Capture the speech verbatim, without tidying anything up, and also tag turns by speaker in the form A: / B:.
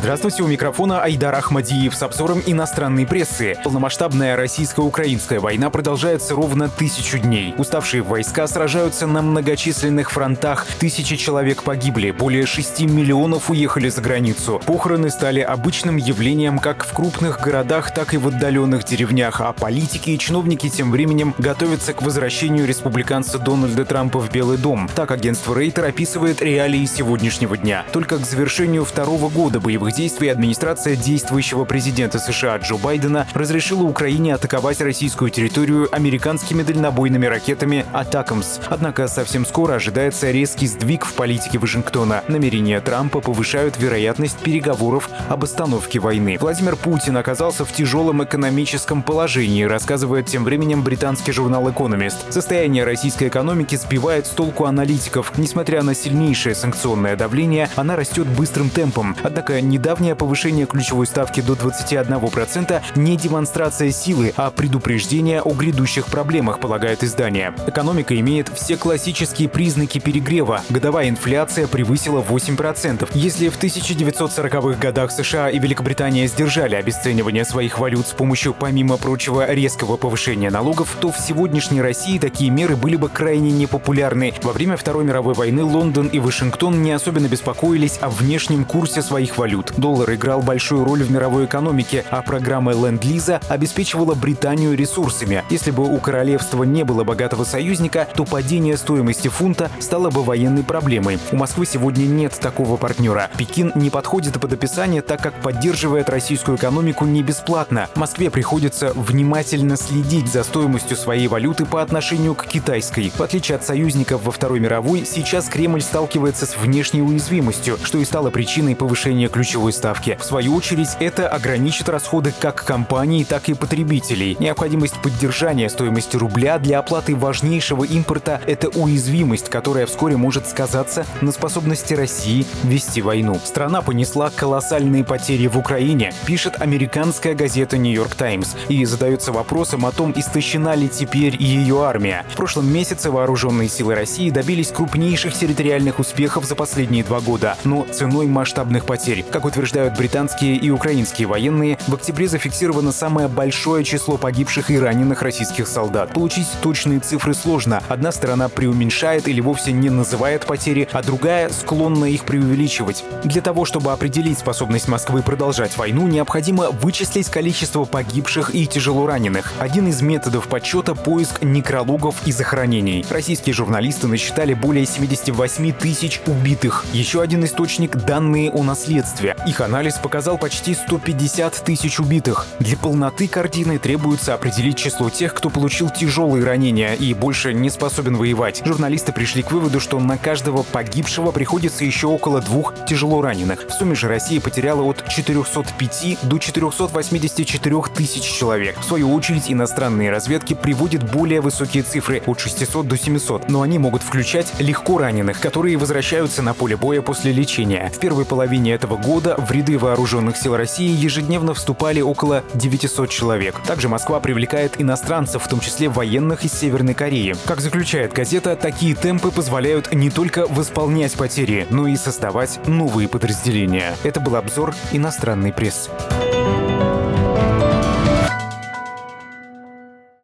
A: Здравствуйте, у микрофона Айдар Ахмадиев с обзором иностранной прессы. Полномасштабная российско-украинская война продолжается ровно тысячу дней. Уставшие войска сражаются на многочисленных фронтах. Тысячи человек погибли, более шести миллионов уехали за границу. Похороны стали обычным явлением как в крупных городах, так и в отдаленных деревнях. А политики и чиновники тем временем готовятся к возвращению республиканца Дональда Трампа в Белый дом. Так агентство Рейтер описывает реалии сегодняшнего дня. Только к завершению второго года боевых действий администрация действующего президента США Джо Байдена разрешила Украине атаковать российскую территорию американскими дальнобойными ракетами «Атакамс». Однако совсем скоро ожидается резкий сдвиг в политике Вашингтона. Намерения Трампа повышают вероятность переговоров об остановке войны. Владимир Путин оказался в тяжелом экономическом положении, рассказывает тем временем британский журнал «Экономист». Состояние российской экономики сбивает с толку аналитиков. Несмотря на сильнейшее санкционное давление, она растет быстрым темпом. Однако недавнее повышение ключевой ставки до двадцати одного процента не демонстрация силы, а предупреждение о грядущих проблемах, полагает издание. Экономика имеет все классические признаки перегрева. Годовая инфляция превысила восемь процентов. Если в тысяча девятьсот сороковых годах США и Великобритания сдержали обесценивание своих валют с помощью, помимо прочего, резкого повышения налогов, то в сегодняшней России такие меры были бы крайне непопулярны. Во время Второй мировой войны Лондон и Вашингтон не особенно беспокоились о внешнем курсе своих валют. Доллар играл большую роль в мировой экономике, а программа Ленд-Лиза обеспечивала Британию ресурсами. Если бы у королевства не было богатого союзника, то падение стоимости фунта стало бы военной проблемой. У Москвы сегодня нет такого партнера. Пекин не подходит под описание, так как поддерживает российскую экономику не бесплатно. Москве приходится внимательно следить за стоимостью своей валюты по отношению к китайской. В отличие от союзников во Второй мировой, сейчас Кремль сталкивается с внешней уязвимостью, что и стало причиной повышения ключевой ставки. В свою очередь, это ограничит расходы как компаний, так и потребителей. Необходимость поддержания стоимости рубля для оплаты важнейшего импорта – это уязвимость, которая вскоре может сказаться на способности России вести войну. Страна понесла колоссальные потери в Украине, пишет американская газета «Нью-Йорк Таймс», и задается вопросом о том, истощена ли теперь ее армия. В прошлом месяце вооруженные силы России добились крупнейших территориальных успехов за последние два года, но ценой масштабных потерь. Как утверждают британские и украинские военные, в октябре зафиксировано самое большое число погибших и раненых российских солдат. Получить точные цифры сложно. Одна сторона преуменьшает или вовсе не называет потери, а другая склонна их преувеличивать. Для того, чтобы определить способность Москвы продолжать войну, необходимо вычислить количество погибших и тяжело раненых. Один из методов подсчета — поиск некрологов и захоронений. Российские журналисты насчитали более семидесяти восьми тысяч убитых. Еще один источник — данные о наследстве. Их анализ показал почти сто пятьдесят тысяч убитых. Для полноты картины требуется определить число тех, кто получил тяжелые ранения и больше не способен воевать. Журналисты пришли к выводу, что на каждого погибшего приходится еще около двух тяжело раненых. В сумме же Россия потеряла от четырёхсот пяти до четырёхсот восьмидесяти четырёх тысяч человек. В свою очередь, иностранные разведки приводят более высокие цифры — от шестисот до семисот, но они могут включать легко раненых, которые возвращаются на поле боя после лечения. В первой половине этого года в ряды вооруженных сил России ежедневно вступали около девятисот человек. Также Москва привлекает иностранцев, в том числе военных из Северной Кореи. Как заключает газета, такие темпы позволяют не только восполнять потери, но и создавать новые подразделения. Это был обзор иностранной прессы.